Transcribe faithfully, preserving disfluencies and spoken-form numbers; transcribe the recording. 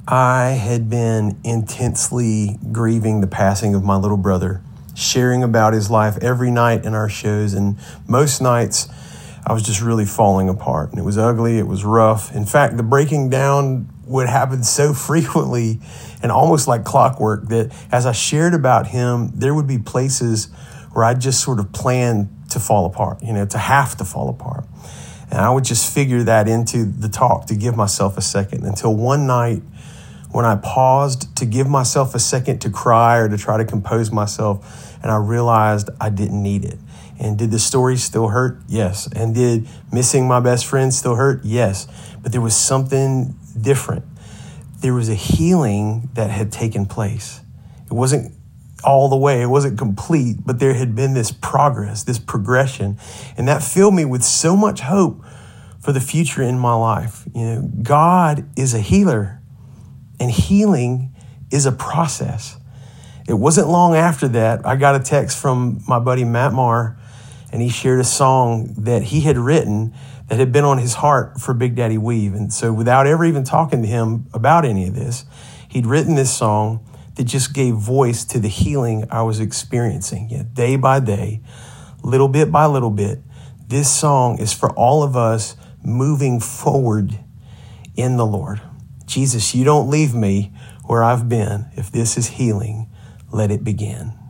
I had been intensely grieving the passing of my little brother, sharing about his life every night in our shows, and most nights I was just really falling apart. And it was ugly, it was rough. In fact, the breaking down would happen so frequently and almost like clockwork that as I shared about him, there would be places where I just sort of planned to fall apart, you know, to have to fall apart. And I would just figure that into the talk to give myself a second until one night when I paused to give myself a second to cry or to try to compose myself, and I realized I didn't need it. And did the story still hurt? Yes. And did missing my best friend still hurt? Yes. But there was something different. There was a healing that had taken place. It wasn't all the way, it wasn't complete, but there had been this progress, this progression, and that filled me with so much hope for the future in my life. You know, God is a healer, and healing is a process. It wasn't long after that, I got a text from my buddy Matt Maher, and he shared a song that he had written that had been on his heart for Big Daddy Weave. And so without ever even talking to him about any of this, he'd written this song that just gave voice to the healing I was experiencing. Yeah, day by day, little bit by little bit. This song is for all of us moving forward in the Lord. Jesus, you don't leave me where I've been. If this is healing, let it begin.